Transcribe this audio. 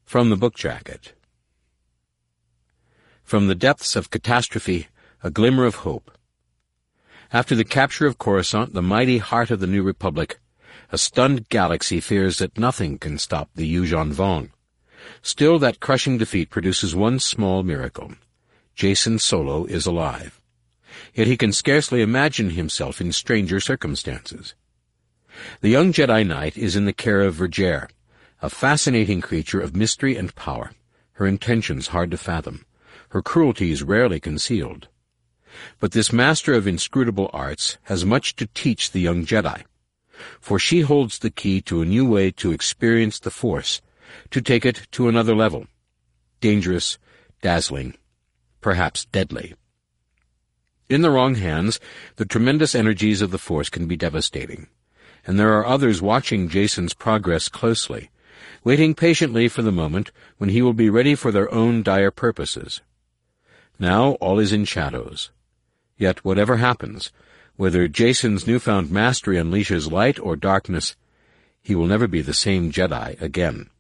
From the Book Jacket. From the depths of catastrophe, a glimmer of hope. After the capture of Coruscant, the mighty heart of the new republic, a stunned galaxy fears that nothing can stop the Yuuzhan Vong. Still, that crushing defeat produces one small miracle. Jacen Solo is alive. Yet he can scarcely imagine himself in stranger circumstances. The young Jedi Knight is in the care of Vergere, a fascinating creature of mystery and power, her intentions hard to fathom, her cruelties rarely concealed. But this master of inscrutable arts has much to teach the young Jedi, for she holds the key to a new way to experience the Force, to take it to another level, dangerous, dazzling, perhaps deadly. In the wrong hands, the tremendous energies of the Force can be devastating, and there are others watching Jacen's progress closely, waiting patiently for the moment when he will be ready for their own dire purposes. Now all is in shadows. Yet whatever happens, whether Jacen's newfound mastery unleashes light or darkness, he will never be the same Jedi again.